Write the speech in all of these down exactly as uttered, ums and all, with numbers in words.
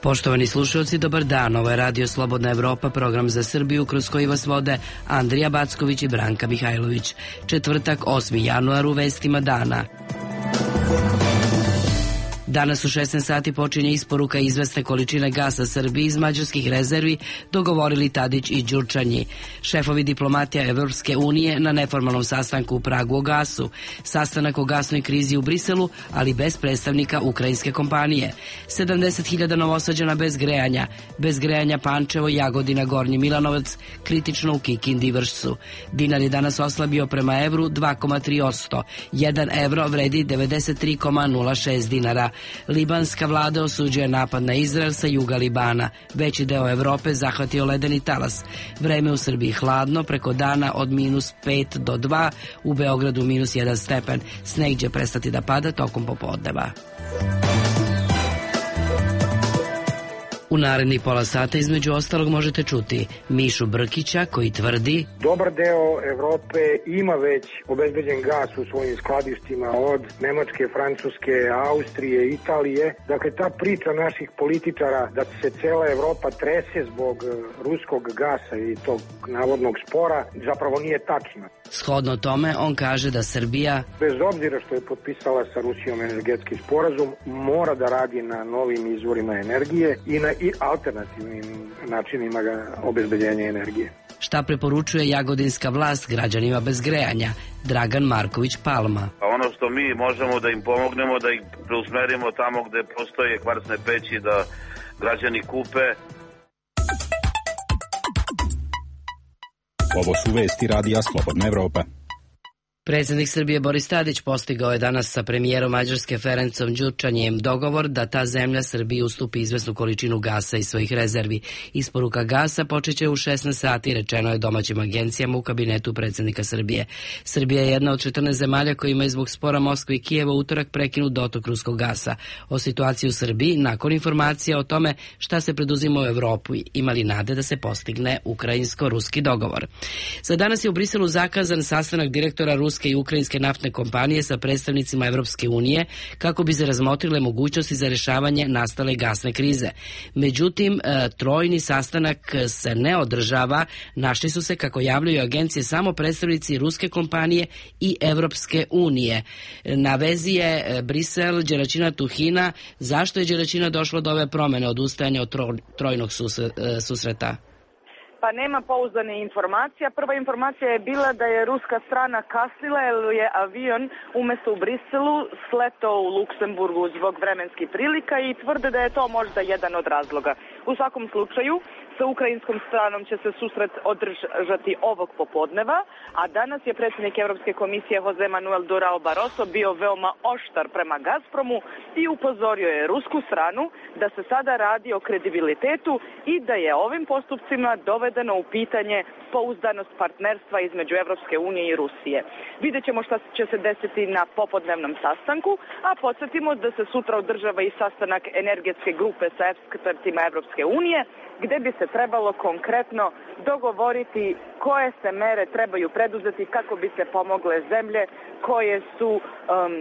Poštovani slušalci, dobar dan. Ovo je Radio Slobodna Evropa, program za Srbiju kroz koji vas vode Andrija Backović i Branka Mihajlović. Četvrtak, osmi januar, u vestima dana. Danas u šesnaest sati počinje isporuka izvesne količine gasa Srbiji iz mađarskih rezervi, dogovorili Tadić i Đurčanji. Šefovi diplomatija Evropske unije na neformalnom sastanku u Pragu o gasu. Sastanak o gasnoj krizi u Briselu, ali bez predstavnika ukrajinske kompanije. sedamdeset hiljada Novosađana bez grejanja. Bez grejanja Pančevo, Jagodina, Gornji Milanovac, kritično u Kikindi i Vršcu. Dinar je danas oslabio prema evru dva zarez tri posto. Jedan evro vredi devedeset tri zarez nula šest dinara. Libanska vlada osuđuje napad na Izrael sa juga Libana. Veći deo Evrope zahvatio ledeni talas. Vreme u Srbiji hladno, preko dana od minus pet do dva, u Beogradu minus jedan stepen. Sneg će prestati da pada tokom popodneva. U narednih pola sata između ostalog možete čuti Mišu Brkića koji tvrdi: dobar deo Evrope ima već obezbeđen gas u svojim skladištima od Nemačke, Francuske, Austrije, Italije. Dakle, ta priča naših političara da se cela Evropa trese zbog ruskog gasa i tog navodnog spora zapravo nije tačna. Shodno tome, on kaže da Srbija, bez obzira što je potpisala sa Rusijom energetski sporazum, mora da radi na novim izvorima energije i na i alternativnim načinima obezbeđenja energije. Šta preporučuje jagodinska vlast građanima bez grejanja? Dragan Marković Palma. Ono što mi možemo da im pomognemo, da ih preusmerimo tamo gde postoje kvarsne peći, da građani kupe. Ovo su vesti Radija Slobodna Evropa. Predsjednik Srbije Boris Tadić postigao je danas sa premijerom Mađarske Ferencom Đurčanjem dogovor da ta zemlja Srbiji ustupi izvesnu količinu gasa iz svojih rezervi. Isporuka gasa počeće u šesnaest sati, rečeno je domaćim agencijama u kabinetu predsjednika Srbije. Srbija je jedna od četrnaest zemalja kojima je zbog spora Moskve i Kijeva utorak prekinut dotok ruskog gasa. O situaciji u Srbiji, nakon informacija o tome šta se preduzima u Evropu, imali nade da se postigne ukrajinsko-ruski dogovor. Za danas je u Briselu zakazan sastanak direktora Ruske i ukrajinske naftne kompanije sa predstavnicima Evropske unije kako bi se razmotrile mogućnosti za rješavanje nastale gasne krize. Međutim, trojni sastanak se ne održava. Našli su se, kako javljaju agencije, samo predstavnici ruske kompanije i Evropske unije. Na vezi je Brisel, Đeračina, Tuhina. Zašto je Đeračina došlo do ove promene, odustajanja od trojnog susreta? Pa nema pouzdane informacija. Prva informacija je bila da je ruska strana kasnila jer je avion umjesto u Briselu sletao u Luksemburgu zbog vremenskih prilika i tvrde da je to možda jedan od razloga. U svakom slučaju, sa ukrajinskom stranom će se susret održati ovog popodneva, a danas je predsjednik Evropske komisije Jose Manuel Durao Barroso bio veoma oštar prema Gazpromu i upozorio je rusku stranu da se sada radi o kredibilitetu i da je ovim postupcima dovedeno u pitanje pouzdanost partnerstva između Evropske unije i Rusije. Vidjet ćemo šta će se desiti na popodnevnom sastanku, a podsjetimo da se sutra održava i sastanak energetske grupe sa ekspertima Evropske unije, gde bi se trebalo konkretno dogovoriti koje se mere trebaju preduzeti kako bi se pomogle zemlje koje su um,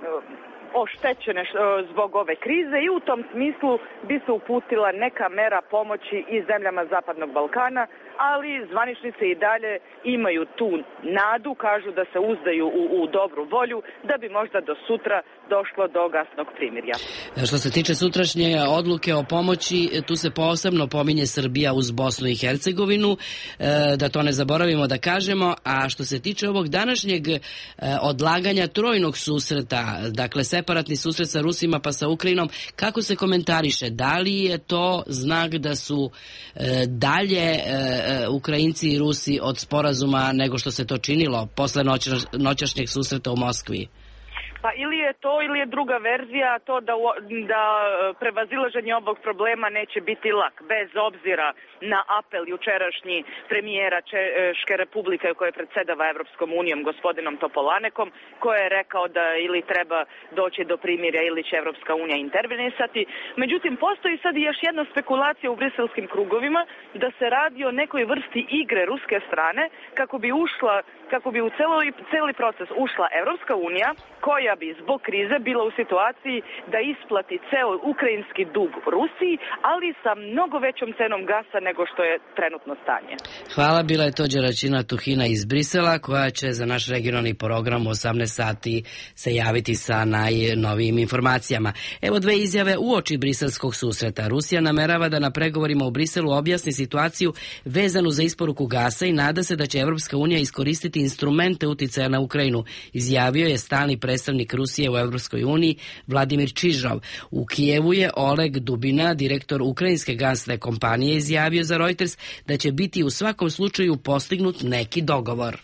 oštećene zbog ove krize i u tom smislu bi se uputila neka mera pomoći i zemljama Zapadnog Balkana, ali zvaničnici i dalje imaju tu nadu, kažu da se uzdaju u, u dobru volju, da bi možda do sutra došlo do gasnog primirja. Što se tiče sutrašnje odluke o pomoći, tu se posebno pominje Srbija uz Bosnu i Hercegovinu, da to ne zaboravimo da kažemo, a što se tiče ovog današnjeg odlaganja trojnog susreta, dakle separatni susret sa Rusima pa sa Ukrajinom, kako se komentariše? Da li je to znak da su dalje Ukrajinci i Rusi od sporazuma nego što se to činilo posle noćašnjeg susreta u Moskvi? Pa ili je to ili je druga verzija, to da, da prevazilaženje ovog problema neće biti lak, bez obzira na apel jučerašnji premijera Češke republike koje predsedava Evropskom unijom, gospodinom Topolanekom, koji je rekao da ili treba doći do primirja ili će Evropska unija intervenisati. Međutim, postoji sad još jedna spekulacija u briselskim krugovima da se radi o nekoj vrsti igre ruske strane kako bi ušla, kako bi u celi, celi proces ušla Evropska unija, koja bi zbog krize bila u situaciji da isplati ceo ukrajinski dug Rusiji, ali sa mnogo većom cenom gasa nego što je trenutno stanje. Hvala, bila je to Đeračina Tuhina iz Brisela, koja će za naš regionalni program u osamnaest sati se javiti sa najnovijim informacijama. Evo dve izjave uoči briselskog susreta. Rusija namerava da na pregovorima u Briselu objasni situaciju vezanu za isporuku gasa i nada se da će Evropska unija iskoristiti instrumente uticaja na Ukrajinu, izjavio je stalni predstavnik Rusije u Evropskoj uniji Vladimir Čižov. U Kijevu je Oleg Dubina, direktor ukrajinske gasne kompanije, izjavio za Reuters da će biti u svakom slučaju postignut neki dogovor.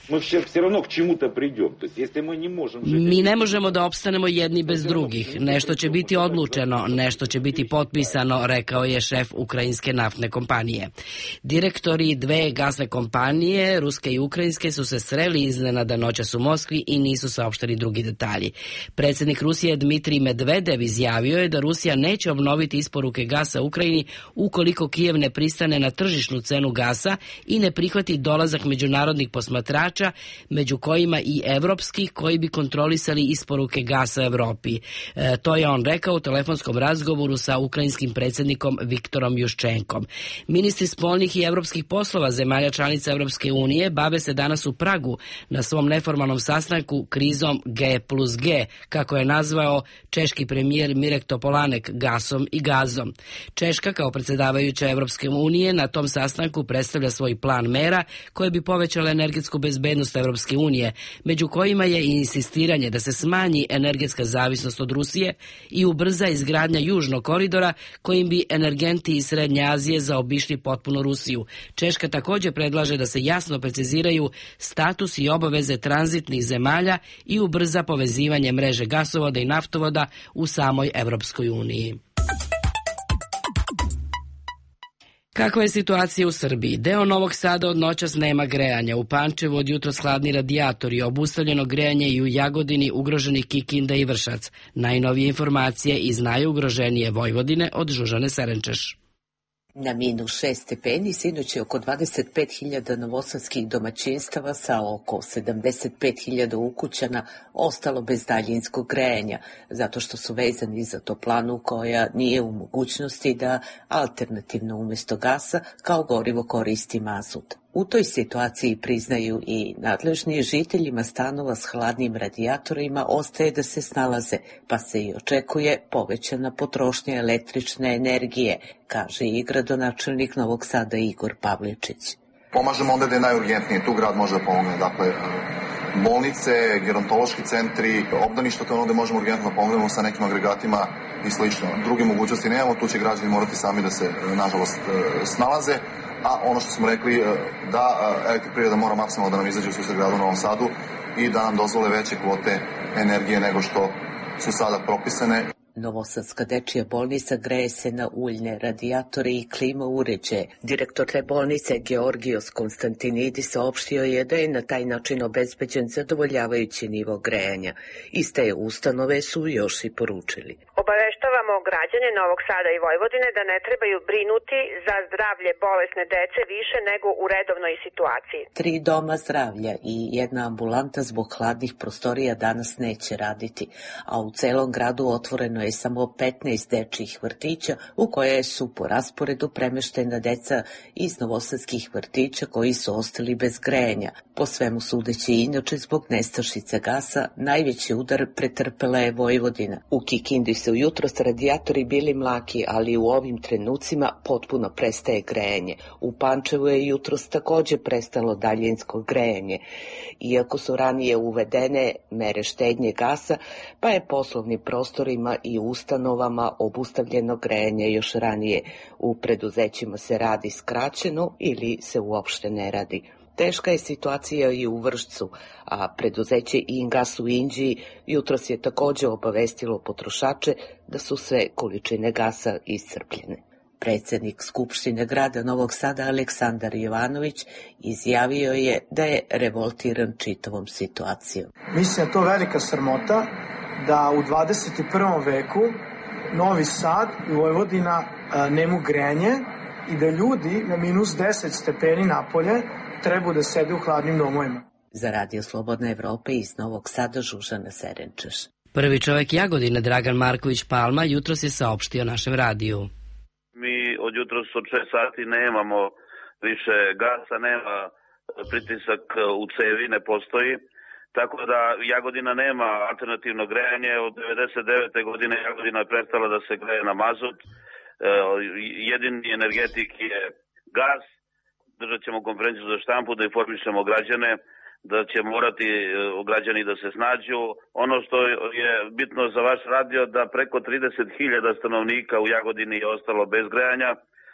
Mi ne možemo da opstanemo jedni bez drugih. Nešto će biti odlučeno, nešto će biti potpisano, rekao je šef ukrajinske naftne kompanije. Direktori dve gasne kompanije, ruske i ukrajinske, su se sreli iznenada noćas u Moskvi i nisu saopšteni drugi detalji. Predsjednik Rusije Dmitrij Medvedev izjavio je da Rusija neće obnoviti isporuke gasa Ukrajini ukoliko Kijev ne pristane na tržišnu cenu gasa i ne prihvati dolazak međunarodnih posmatrača, među kojima i evropskih, koji bi kontrolisali isporuke gasa Evropi. E, to je on rekao u telefonskom razgovoru sa ukrajinskim predsjednikom Viktorom Juščenkom. Ministri spoljnih i evropskih poslova zemalja članica Evropske unije bave se danas u Pragu na svom neformalnom sastanku krizom G plus G, kako je nazvao češki premijer Mirek Topolanek, gasom i gazom. Češka kao predsjedavajuća Evropske unije na tom sastanku predstavlja svoj plan mera koje bi povećale energetsku bezbednost Evropske unije, među kojima je i insistiranje da se smanji energetska zavisnost od Rusije i ubrza izgradnja južnog koridora kojim bi energenti iz Srednje Azije zaobišli potpuno Rusiju. Češka također predlaže da se jasno preciziraju status i obaveze tranzitnih zemalja i ubrza povezivanje mreže gasovoda i naftovoda u samoj Evropskoj uniji. Kakva je situacija u Srbiji? Deo Novog Sada od noćas nema grejanja. U Pančevu od jutros hladni radijatori, obustavljeno grejanje i u Jagodini, ugroženi Kikinda i Vršac. Najnovije informacije iz najugroženije Vojvodine od Žužane Serenčeš. Na minus šest stepeni sinoć je oko dvadeset pet hiljada novosadskih domaćinstava sa oko sedamdeset pet hiljada ukućana ostalo bez daljinskog grejanja, zato što su vezani za toplanu koja nije u mogućnosti da alternativno umjesto gasa kao gorivo koristi mazut. U toj situaciji, priznaju i nadležni, žiteljima stanova s hladnim radijatorima ostaje da se snalaze, pa se i očekuje povećana potrošnja električne energije, kaže i gradonačelnik Novog Sada Igor Pavličić. Pomažemo onda da je najurgentnije, tu grad može da pomogne, dakle bolnice, gerontološki centri, obdaništa, to je ono gde možemo urgentno da pomognemo sa nekim agregatima i slično. Druge mogućnosti nemamo, tu će građani morati sami da se, nažalost, snalaze. A ono što smo rekli, da elektroprivreda mora maksimalno da nam izađe u susret gradu u Novom Sadu i da nam dozvole veće kvote energije nego što su sada propisane. Novosadska dečija bolnica greje se na uljne radijatore i klima uređaje. Direktor te bolnice Georgijos Konstantinidis saopštio je da je na taj način obezbeđen zadovoljavajući nivo grejanja. Iste ustanove su još i poručili. Obaveštavamo građane Novog Sada i Vojvodine da ne trebaju brinuti za zdravlje bolesne dece više nego u redovnoj situaciji. Tri doma zdravlja i jedna ambulanta zbog hladnih prostorija danas neće raditi, a u celom gradu otvoreno je samo petnaest dečjih vrtića u koje su po rasporedu premeštena deca iz novosadskih vrtića koji su ostali bez grejanja. Po svemu sudeći, inače zbog nestašice gasa najveći udar pretrpela je Vojvodina. U Kikindi su jutros radijatori bili mlaki, ali u ovim trenucima potpuno prestaje grejanje. U Pančevu je jutros također prestalo daljinsko grejanje. Iako su ranije uvedene mere štednje gasa, pa je poslovnim prostorima i ustanovama obustavljeno grejanje još ranije. U preduzećima se radi skraćeno ili se uopšte ne radi. Teška je situacija i u Vršcu, a preduzeće Ingas u Inđiji jutros je također obavestilo potrošače da su sve količine gasa iscrpljene. Predsjednik Skupštine grada Novog Sada Aleksandar Jovanović izjavio je da je revoltiran čitavom situacijom. Mislim da je to velika sramota da u dvadeset prvom veku Novi Sad i Vojvodina nemu grejanje i da ljudi na minus deset stepeni napolje treba da sede u hladnim domovima. Za Radio Slobodna Evropa iz Novog Sada Žužana Serenčeš. Prvi čovjek Jagodine, Dragan Marković Palma, jutros je saopštio našem radiju. Mi od jutros od šest sati nemamo više gasa, nema pritisak u cevi, ne postoji. Tako da Jagodina nema alternativno grejanje. Od devedeset devete godine Jagodina je prestala da se greje na mazut. Jedini energetik je gas. Držat ćemo konferenciju za štampu da informišemo građane da će morati građani da se snađu. Ono što je bitno za vaš radio, da preko trideset hiljada stanovnika u Jagodini je ostalo bez grejanja,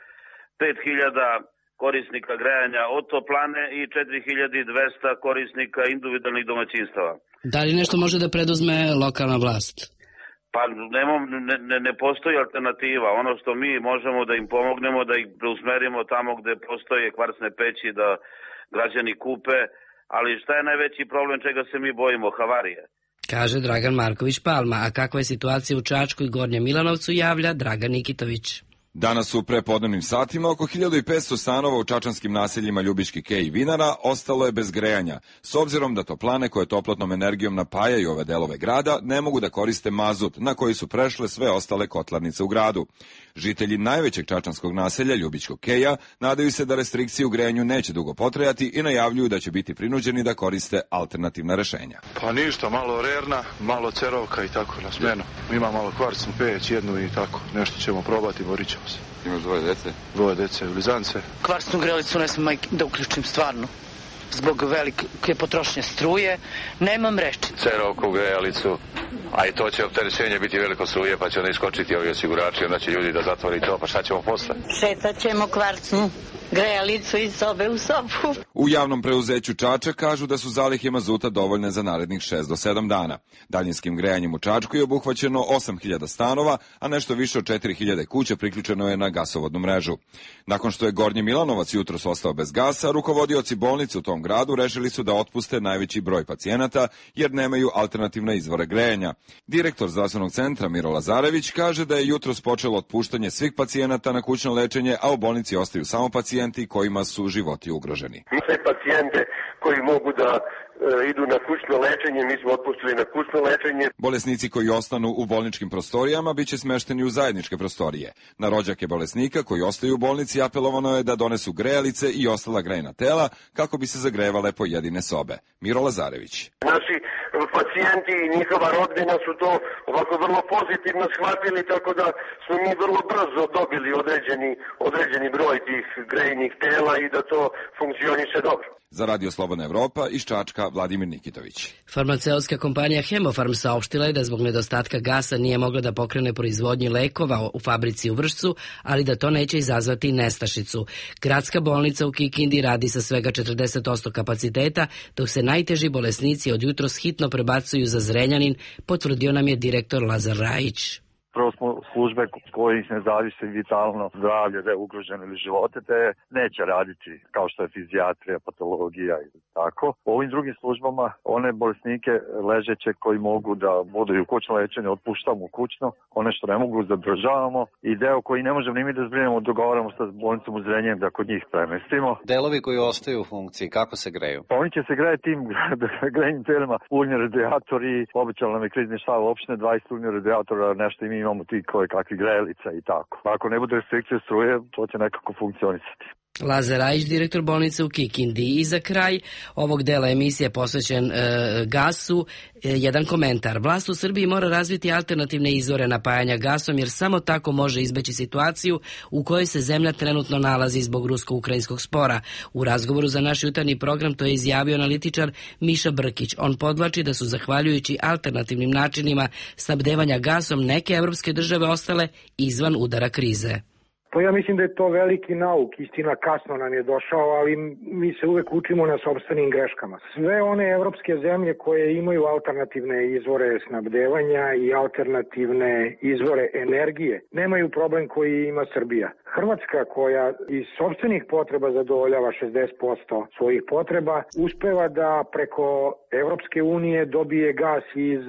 pet hiljada korisnika grejanja od toplane i četiri hiljade dvesta korisnika individualnih domaćinstava. Da li nešto može da preduzme lokalna vlast? Pa nemam, ne, ne, ne postoji alternativa. Ono što mi možemo da im pomognemo, da ih preusmerimo tamo gde postoje kvarsne peći, da građani kupe. Ali šta je najveći problem čega se mi bojimo? Havarije. Kaže Dragan Marković Palma. A kakva je situacija u Čačku i Gornjem Milanovcu, javlja Dragan Nikitović. Danas u prepodnevnim satima oko hiljadu petsto stanova u čačanskim naseljima Ljubički Kej i Vinara ostalo je bez grejanja, s obzirom da toplane koje toplotnom energijom napajaju ove delove grada ne mogu da koriste mazut, na koji su prešle sve ostale kotlarnice u gradu. Žitelji najvećeg čačanskog naselja Ljubičkog Keja nadaju se da restrikcije u grejanju neće dugo potrajati i najavljuju da će biti prinuđeni da koriste alternativna rešenja. Pa ništa, malo rerna, malo cerovka i tako na smenu. Ima malo kvarsnu peć, jednu i tako. Nešto ćemo probati, borit ćemo se. Imaš dvoje dece? Dvoje dece, blizance. Kvarsnu grelicu ne smem da uključim stvarno. Zbog velike potrošnje struje, nemam reči. Cerovku, grejalicu, a i to će opterećenje biti veliko struje, pa će onda iskočiti ovi osigurači, onda će ljudi da zatvori to, pa šta ćemo posle? Šetat ćemo kvarsnu grejalicu iz sobe u sobu. U javnom preuzeću Čačak kažu da su zalihe mazuta dovoljne za narednih šest do sedam dana. Daljinskim grejanjem u Čačku je obuhvaćeno osam hiljada stanova, a nešto više od četiri hiljade kuća priključeno je na gasovodnu mrežu. Nakon što je Gornji Milanovac jutros ostao bez gasa, rukovodioci bolnice u tom gradu rešili su da otpuste najveći broj pacijenata jer nemaju alternativne izvore grejanja. Direktor zdravstvenog centra Miro Lazarević kaže da je jutros počelo otpuštanje svih pacijenata na kućno lečenje, a u bolnici ostaju samo pacijenti kojima su životi ugroženi. Sve pacijente koji mogu da e, idu na kućno lečenje, mi smo otpustili na kućno lečenje. Bolesnici koji ostanu u bolničkim prostorijama biće smešteni u zajedničke prostorije. Na rođake bolesnika koji ostaju u bolnici apelovano je da donesu grejalice i ostala grejna tela kako bi se zagrevale pojedine sobe. Miro Lazarević. Naši pacijenti i njihova rodbina su to ovako vrlo pozitivno shvatili, tako da smo mi vrlo brzo dobili određeni, određeni broj tih grejnih tela i da to funkcioniše dobro. Za Radio Slobodna Evropa iz Čačka Vladimir Nikitović. Farmaceutska kompanija Hemofarm saopštila je da zbog nedostatka gasa nije mogla da pokrene proizvodnju lekova u fabrici u Vršcu, ali da to neće izazvati nestašicu. Gradska bolnica u Kikindi radi sa svega četrdeset posto kapaciteta, dok se najteži bolesnici od jutros hitno prebacuju za Zrenjanin, potvrdio nam je direktor Lazar Rajić. Prvo smo službe kojih ne zavisi vitalno zdravlje, da je ugroženo ili živote, te neće raditi kao što je fizijatrija, patologija i tako. U ovim drugim službama one bolesnike ležeće koji mogu da budu u kućno lečenje otpuštamo u kućno, one što ne mogu zadržavamo i deo koji ne možemo ni mi da zbrinemo, dogovaramo sa bolnicom u Zrenjaninu da kod njih premestimo. Delovi koji ostaju u funkciji, kako se greju? Pa oni će se grejati tim grejnim telima, uljni radijatori, običan nam je krizni štab opštine, dvadeset uljni radijatora, nešto i mi imamo ti koje kakvi grejalica i tako. Ako ne bude restrikcije struje, to će nekako funkcionisati. Lazar Rajić, direktor bolnice u Kikindi. I za kraj ovog dela emisije posvećen e, gasu, e, jedan komentar. Vlast u Srbiji mora razviti alternativne izvore napajanja gasom, jer samo tako može izbeći situaciju u kojoj se zemlja trenutno nalazi zbog rusko-ukrajinskog spora. U razgovoru za naš jutarnji program to je izjavio analitičar Miša Brkić. On podvlači da su zahvaljujući alternativnim načinima snabdevanja gasom neke evropske države ostale izvan udara krize. Pa ja mislim da je to veliki nauk, istina kasno nam je došao, ali mi se uvek učimo na sopstvenim greškama. Sve one evropske zemlje koje imaju alternativne izvore snabdevanja i alternativne izvore energije, nemaju problem koji ima Srbija. Hrvatska, koja iz sopstvenih potreba zadovoljava šezdeset posto svojih potreba, uspeva da preko Evropske unije dobije gas iz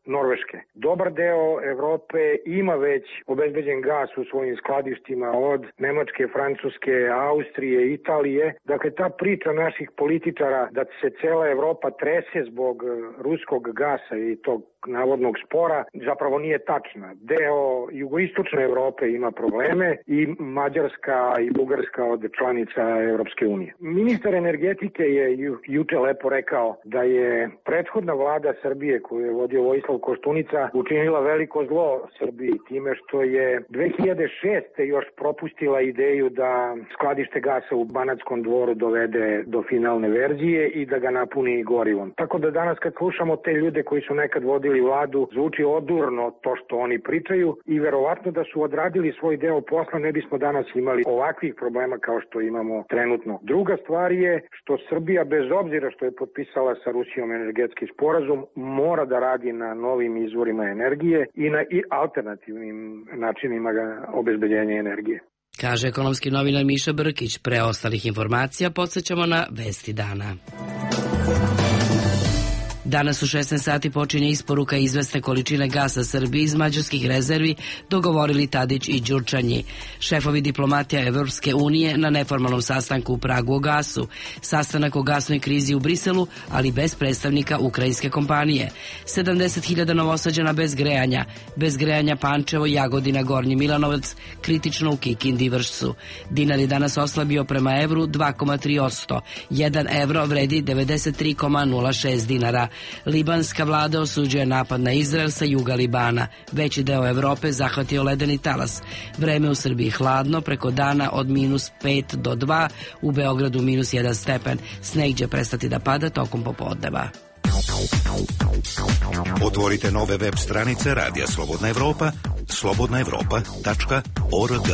Norveške. Dobar deo Evrope ima već obezbeđen gas u svojim skladištima od Nemačke, Francuske, Austrije, Italije. Dakle, ta priča naših političara da se cela Evropa trese zbog ruskog gasa i tog navodnog spora zapravo nije tačna. Deo jugoistočne Evrope ima probleme i Mađarska i Bugarska od članica Evropske unije. Ministar energetike je ju, juče lepo rekao da je prethodna vlada Srbije koju je vodio Vojislav Koštunica učinila veliko zlo Srbiji time što je dve hiljade šeste. još propustila ideju da skladište gasa u Banatskom Dvoru dovede do finalne verzije i da ga napuni gorivom. Tako da danas kad slušamo te ljude koji su nekad vodili vladu, zvuči odurno to što oni pričaju i verovatno da su odradili svoj deo posla ne bismo danas imali ovakvih problema kao što imamo trenutno. Druga stvar je što Srbija bez obzira što je potpisala sa Rusijom energetski sporazum mora da radi na novim izvorima energije i na i alternativnim načinima obezbeđenja energije. Kaže ekonomski novinar Miša Brkić. Pre ostalih informacija podsjećamo na vesti dana. Danas u šesnaest sati počinje isporuka izvesne količine gasa Srbiji iz mađarskih rezervi, dogovorili Tadić i Đurčanji. Šefovi diplomatija Evropske unije na neformalnom sastanku u Pragu o gasu. Sastanak o gasnoj krizi u Briselu, ali bez predstavnika ukrajinske kompanije. sedamdeset hiljada Novosađana bez grejanja. Bez grejanja Pančevo, Jagodina, Gornji Milanovac, kritično u Kikindi i Vršcu. Dinar je danas oslabio prema evru dva zarez tri posto. jedan evro vredi devedeset tri zarez nula šest dinara. Libanska vlada osuđuje napad na Izrael sa juga Libana. Veći deo Evrope zahvatio ledeni talas. Vreme u Srbiji hladno, preko dana od minus pet do dva, u Beogradu minus jedan stepen. Sneg će prestati da pada tokom popodneva. Otvorite nove web stranice Radija Slobodna Evropa, slobodna evropa tačka org.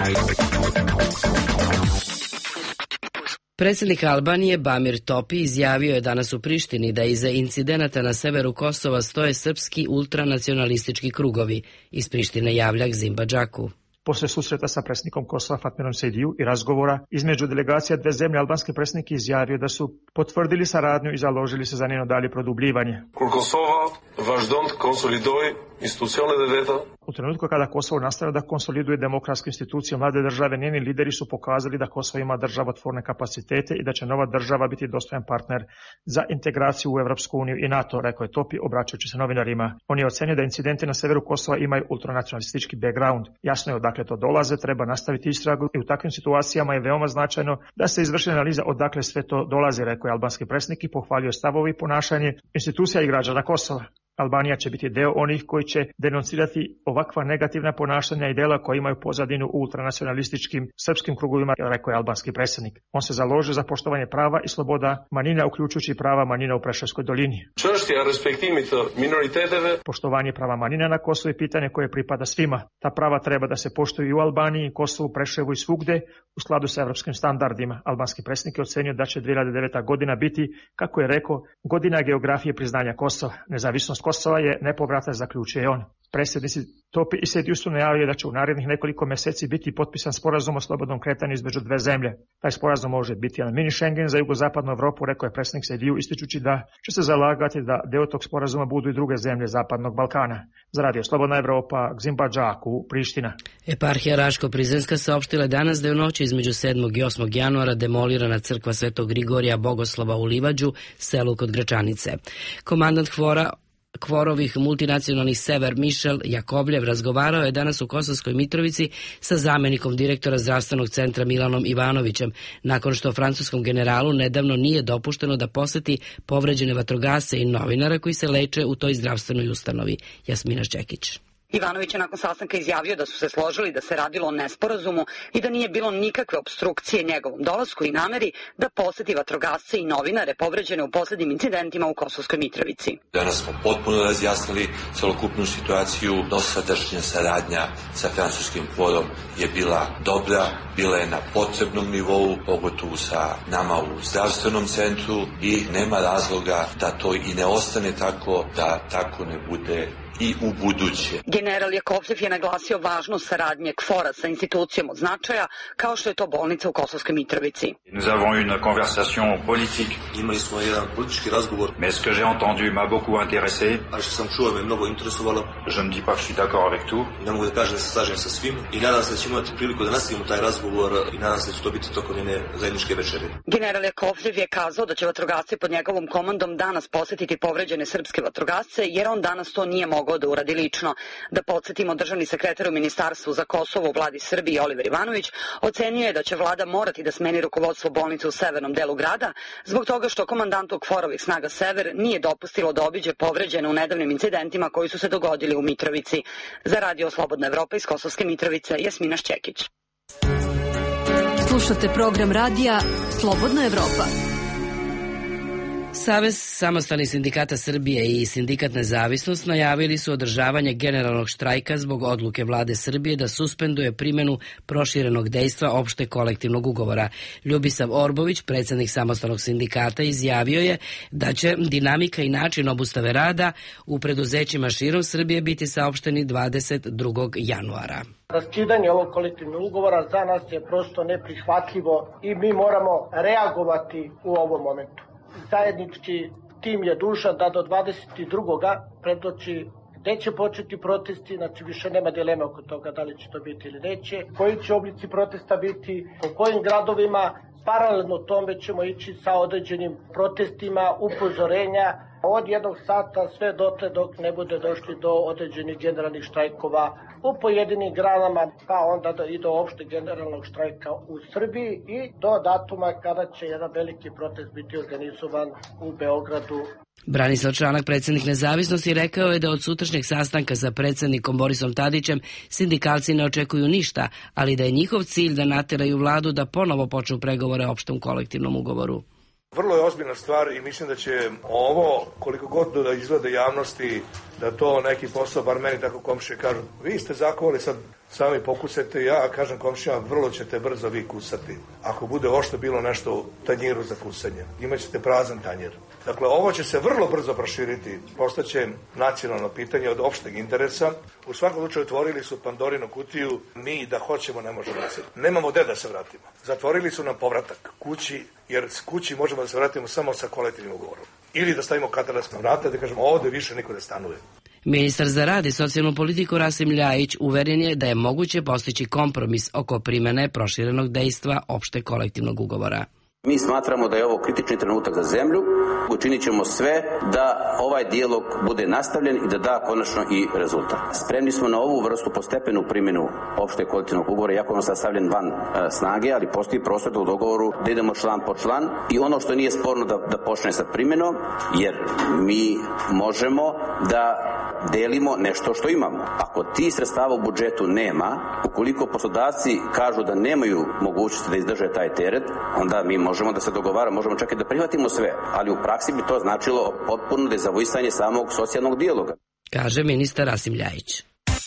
Predsjednik Albanije Bamir Topi izjavio je danas u Prištini da iza incidenata na severu Kosova stoje srpski ultranacionalistički krugovi. Iz Prištine javlja Gzim Badžaku. Posle susreta sa predsjednikom Kosova Fatmirom Sejdiju i razgovora između delegacija dve zemlje, albanski predsjednik izjavio da su potvrdili saradnju i založili se za njeno dalje produbljivanje. Kosova, vaš dom konsoliduje institucionalne vedeta. U trenutku kada Kosovo nastavlja da konsoliduje demokratske institucije mlade države, njeni lideri su pokazali da Kosovo ima državotvorne kapacitete i da će nova država biti dostojan partner za integraciju u Evropsku uniju i NATO, rekao je Topi obraćajući se novinarima. On je ocenio da incidenti na severu Kosova imaju ultranacionalistički background. Jasno je odakle to dolaze, treba nastaviti istragu i u takvim situacijama je veoma značajno da se izvrši analiza odakle sve to dolazi, rekao je albanski predsjednik i pohvalio stavovi i ponašanje institucija i građana Kosova. Albanija će biti deo onih koji će denuncirati ovakva negativna ponašanja i dela koja imaju pozadinu u ultranacionalističkim srpskim krugovima, rekao je albanski predsjednik. On se založio za poštovanje prava i sloboda manjina, uključujući prava manjina u Preševskoj dolini. Čvrstija respektimito minoriteteve. Poštovanje prava manjina na Kosovu je pitanje koje pripada svima. Ta prava treba da se poštuju i u Albaniji, Kosovu, Preševu i svugde u skladu sa evropskim standardima. Albanski predsjednik je ocenio da će dve hiljade deveta. godina biti, kako je rekao, godina geografije priznanja Kosova. Nezavisnost Kosova je nepovratna, zaključuje on. Predsjednici Topi i Sejdiju su najavili da će u narednih nekoliko meseci biti potpisan sporazum o slobodnom kretanju između dve zemlje. Taj sporazum može biti jedan mini Schengen za jugozapadnu Evropu, rekao je predsjednik Sejdiju, ističući da će se zalagati da deo tog sporazuma budu i druge zemlje zapadnog Balkana. Za Radio Slobodna Evropa, Gzim Badžaku, Priština. Eparhija Raško-Prizrenska saopštila danas da je u noći između sedmog i osmog januara demolirana crkva Svetog Grigorija Bogoslova u Livadžu, selu kod Gračanice. Komandant Hvora Kvorovih multinacionalnih Sever Mišel Jakovljev razgovarao je danas u Kosovskoj Mitrovici sa zamenikom direktora zdravstvenog centra Milanom Ivanovićem, nakon što francuskom generalu nedavno nije dopušteno da poseti povređene vatrogasce i novinara koji se leče u toj zdravstvenoj ustanovi. Jasmina Šćekić. Ivanović je nakon sastanka izjavio da su se složili da se radilo o nesporazumu i da nije bilo nikakve opstrukcije njegovom dolasku i nameri da poseti vatrogasce i novinare povređene u poslednjim incidentima u Kosovskoj Mitrovici. Danas smo potpuno razjasnili celokupnu situaciju. Dosadašnja saradnja sa francuskim kvorom je bila dobra, bila je na potrebnom nivou, pogotovo sa nama u zdravstvenom centru i nema razloga da to i ne ostane tako, da tako ne bude i u buduće. General Jakovljev je naglasio važnost saradnje KFOR-a sa institucijom od značaja, kao što je to bolnica u Kosovskoj Mitrovici. Nous avons eu une conversation politique. Imali smo jedan politički razgovor. Mais ce que j'ai entendu m'a beaucoup intéressé. A što sam čuo me mnogo interesovalo. Je ne dis pas que je suis d'accord avec tout. Ne mogu da kažem da se slažem sa svim i nadam se da ćemo imati priliku da nastavimo taj razgovor i nadam se da će to biti tokom jedne zajedničke večere. General Jakovljev je kazao da će vatrogasci pod njegovom komandom danas posetiti povređene srpske vatrogasce, jer on danas to nije mogao da uradi lično. Da podsjetimo, državni sekretar u Ministarstvu za Kosovo u vladi Srbije Oliver Ivanović ocenio je da će vlada morati da smeni rukovodstvo bolnice u severnom delu grada zbog toga što komandantu KFOR-ovih snaga Sever nije dopustilo da obiđe povređene u nedavnim incidentima koji su se dogodili u Mitrovici. Za Radio Slobodna Evropa iz Kosovske Mitrovice, Jasmina Šćekić. Slušate program radija Slobodna Evropa. Savez samostalnih sindikata Srbije i Sindikat Nezavisnost najavili su održavanje generalnog štrajka zbog odluke vlade Srbije da suspenduje primjenu proširenog dejstva opšte kolektivnog ugovora. Ljubisav Orbović, predsjednik samostalnog sindikata, izjavio je da će dinamika i način obustave rada u preduzećima širom Srbije biti saopšteni dvadeset drugog januara. Raskidanje ovog kolektivnog ugovora za nas je prosto neprihvatljivo i mi moramo reagovati u ovom momentu. Zajednički tim je dužan da do dvadeset drugog predoči gde će početi protesti, znači više nema dileme oko toga da li će to biti ili neće, koji će oblici protesta biti, u kojim gradovima. Paralelno tome ćemo ići sa određenim protestima, upozorenja od jednog sata sve dotle dok ne bude došli do određenih generalnih štrajkova u pojedinim granama, pa onda i do opšteg generalnog štrajka u Srbiji i do datuma kada će jedan veliki protest biti organizovan u Beogradu. Branislav Čanak, predsjednik Nezavisnosti, rekao je da od sutrašnjeg sastanka sa predsjednikom Borisom Tadićem sindikalci ne očekuju ništa, ali da je njihov cilj da nateraju vladu da ponovo počnu pregovore o opštem kolektivnom ugovoru. Vrlo je ozbiljna stvar i mislim da će ovo, koliko god da izgleda javnosti, da to neki posao, bar meni tako komšije kažu, vi ste zakovali, sad sami pokusajte, ja kažem komšijama, vrlo ćete brzo vi kusati. Ako bude ošto bilo nešto u tanjiru za kusanje, imaćete prazan tanjir. Dakle, ovo će se vrlo brzo proširiti, postaće nacionalno pitanje od opšteg interesa. U svakom slučaju otvorili su Pandorinu kutiju, mi da hoćemo ne možemo da se, nemamo gde da se vratimo. Zatvorili su nam povratak kući, jer s kući možemo da se vratimo samo sa kolektivnim ugovorom. Ili da stavimo katanarskom vrata, da kažemo ovde više niko ne stanuje. Ministar za rad i socijalnu politiku Rasim Ljajić uveren je da je moguće postići kompromis oko primene proširenog dejstva opšte kolektivnog ugovora. Mi smatramo da je ovo kritični trenutak za zemlju. Učinit ćemo sve da ovaj dijalog bude nastavljen i da da konačno i rezultat. Spremni smo na ovu vrstu postepenu primjenu opšte kolektivnog ugovora, iako je on sad stavljen van e, snage, ali postoji prostor da u dogovoru da idemo član po član i ono što nije sporno da, da počne sa primjenom, jer mi možemo da delimo nešto što imamo. Ako ti sredstava u budžetu nema, ukoliko poslodavci kažu da nemaju mogućnosti da izdrže taj teret, onda mi možemo da se dogovaramo, možemo čak i da prihvatimo sve, ali u praksi bi to značilo potpuno dezavuisanje samog socijalnog dijaloga. Kaže ministar Rasim Ljajić.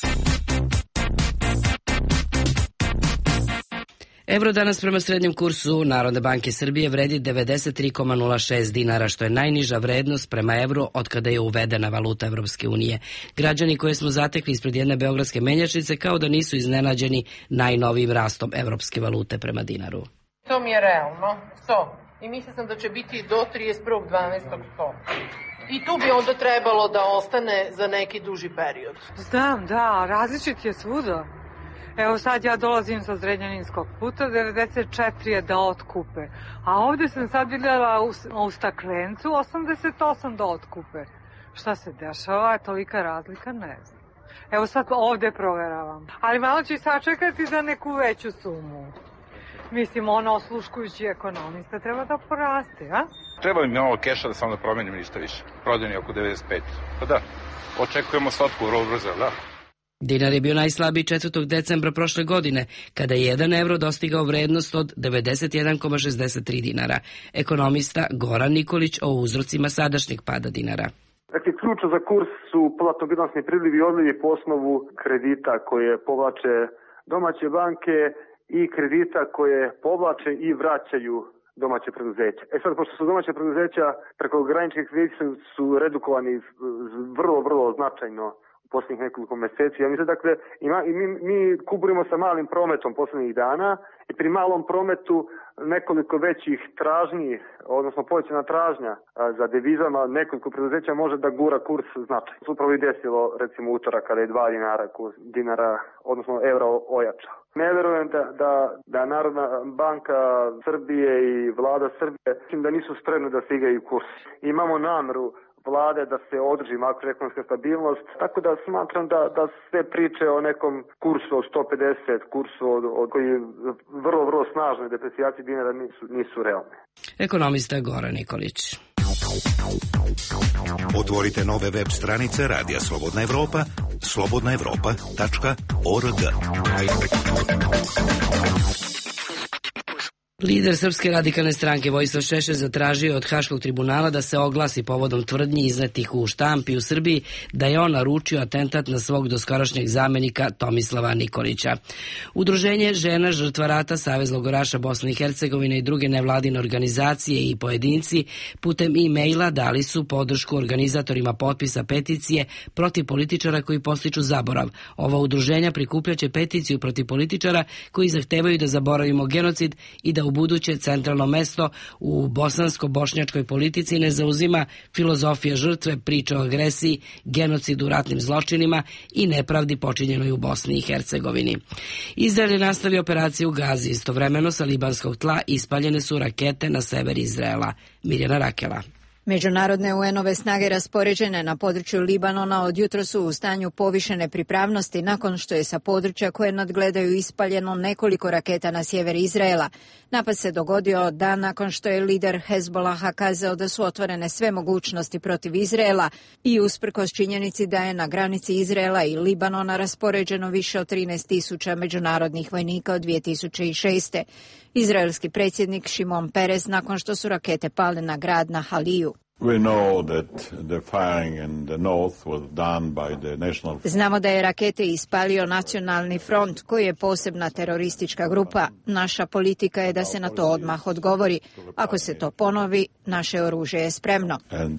Evro danas prema srednjem kursu Narodne banke Srbije vredi devedeset tri zarez nula šest dinara, što je najniža vrednost prema evru od kada je uvedena valuta Evropske unije. Građani koje smo zatekli ispred jedne beogradske menjačnice kao da nisu iznenađeni najnovijim rastom evropske valute prema dinaru. To mi je realno, sto. I mislila sam da će biti do trideset prvog decembra sto. I tu bi onda trebalo da ostane za neki duži period. Znam, da, različit je svuda. Evo sad ja dolazim sa Zrenjaninskog puta, devedeset četiri je da otkupe. A ovde sam sad vidjela u, u staklencu osamdeset osam da otkupe. Šta se dešava, tolika razlika, ne znam. Evo sad ovde proveravam. Ali malo ću sačekati za neku veću sumu. Mislim, ono osluškujući ekonomista treba da poraste, a? Treba mi malo keša da samo da promenim ništa više. Prodan je oko devedeset pet. Pa da, očekujemo slatku vrlo brzo, da? Dinar je bio najslabiji četvrtog decembra prošle godine, kada je jedan evro dostigao vrednost od devedeset jedan zarez šezdeset tri dinara. Ekonomista Goran Nikolić o uzrocima sadašnjeg pada dinara. Dakle, ključ za kurs su platno-bilansni prilivi i odlivi po osnovu kredita koje povlače domaće banke i kredita koje povlače i vraćaju domaće preduzeća. E sad, pošto su domaće preduzeća preko graničnih kredita su redukovani vrlo, vrlo značajno u posljednjih nekoliko meseci. Ja mislim, dakle, ima, i mi, mi kuburimo sa malim prometom posljednjih dana i pri malom prometu nekoliko većih tražnji, odnosno povećana tražnja za devizama, nekoliko preduzeća može da gura kurs značaj. Upravo i desilo, recimo, utorak kada je dva dinara, kurs dinara, odnosno evra ojačao. Ne verujem da, da, da Narodna banka Srbije i vlada Srbije mislim da nisu spremni da se igraju kurs. Imamo nameru vlade da se održi makroekonomska stabilnost, tako da smatram da, da sve priče o nekom kursu od sto pedeset, kursu od, od koji je vrlo, vrlo snažne deprecijacije dinara nisu, nisu realne. Ekonomista Goran Nikolić. Otvorite nove web stranice Radija Slobodna Evropa, slobodna evropa tačka org. Lider Srpske radikalne stranke Vojislav Šešelj zatražio od Haškog tribunala da se oglasi povodom tvrdnji iznetih u štampi u Srbiji da je on naručio atentat na svog doskorašnjeg zamenika Tomislava Nikolića. Udruženje Žena žrtva rata, Savez logoraša Bosne i Hercegovine i druge nevladine organizacije i pojedinci putem e-maila dali su podršku organizatorima potpisa peticije protiv političara koji postiču zaborav. Ova udruženja prikupljaće peticiju protiv političara koji zahtevaju da zaboravimo genocid i da u buduće centralno mesto u bosansko-bošnjačkoj politici ne zauzima filozofija žrtve, priča o agresiji, genocidu, ratnim zločinima i nepravdi počinjenoj u Bosni i Hercegovini. Izrael je nastavio operaciju u Gazi, istovremeno sa libanskog tla ispaljene su rakete na sever Izraela. Mirjana Rakela. Međunarodne U N-ove snage raspoređene na području Libanona od jutro su u stanju povišene pripravnosti nakon što je sa područja koje nadgledaju ispaljeno nekoliko raketa na sjever Izraela. Napad se dogodio dan nakon što je lider Hezbolaha kazao da su otvorene sve mogućnosti protiv Izraela i usprkos činjenici da je na granici Izraela i Libanona raspoređeno više od trinaest tisuća međunarodnih vojnika od dvije tisuće šeste. Izraelski predsjednik Šimon Perez nakon što su rakete pale na grad na Haliju. Znamo da je rakete ispalio Nacionalni front, koji je posebna teroristička grupa. Naša politika je da se na to odmah odgovori. Ako se to ponovi, naše oružje je spremno.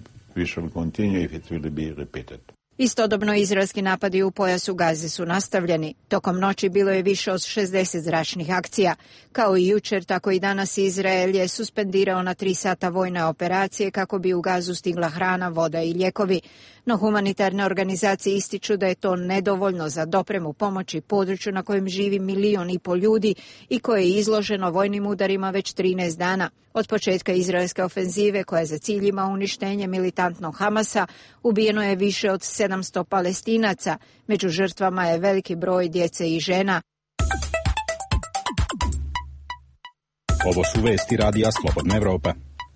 Istodobno izraelski napadi u pojasu Gaze su nastavljeni. Tokom noći bilo je više od šezdeset zračnih akcija. Kao i jučer, tako i danas Izrael je suspendirao na tri sata vojne operacije kako bi u Gazu stigla hrana, voda i lijekovi. No humanitarne organizacije ističu da je to nedovoljno za dopremu pomoći području na kojem živi milion i pol ljudi i koje je izloženo vojnim udarima već trinaest dana. Od početka izraelske ofenzive, koja za cilj ima uništenje militantnog Hamasa, ubijeno je više od sedamsto Palestinaca. Među žrtvama je veliki broj djece i žena. Ovo su vesti Radija Slobodna Evropa.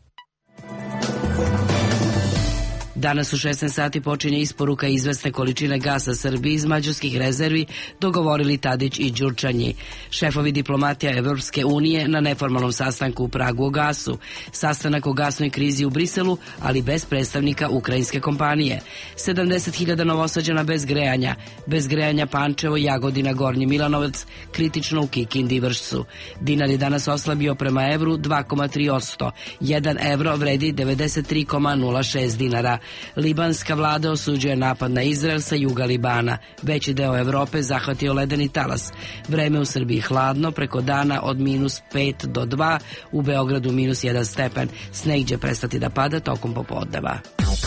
Danas u šesnaest sati počinje isporuka izvesne količine gasa Srbiji iz mađarskih rezervi, dogovorili Tadić i Đurčanji. Šefovi diplomatija Evropske unije na neformalnom sastanku u Pragu o gasu. Sastanak o gasnoj krizi u Briselu, ali bez predstavnika ukrajinske kompanije. sedamdeset hiljada Novosađana bez grejanja. Bez grejanja Pančevo, Jagodina, Gornji Milanovac, kritično u Kikindi i Vršcu. Dinar je danas oslabio prema evru dva zarez tri posto. Jedan evro vredi devedeset tri zarez nula šest dinara. Libanska vlada osuđuje napad na Izrael sa juga Libana. Veći deo Evrope zahvatio ledeni talas. Vreme u Srbiji hladno, preko dana od minus pet do dva, u Beogradu minus jedan stepen. Sneg će prestati da pada tokom popodneva.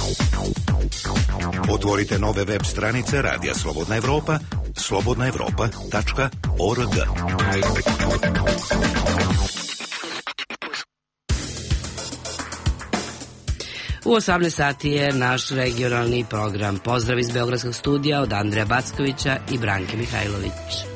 Otvorite nove web stranice Radija Slobodna Evropa, slobodna evropa tačka org. U osamnaest sati je naš regionalni program. Pozdrav iz Beogradskog studija od Andreja Backovića i Branke Mihajlović.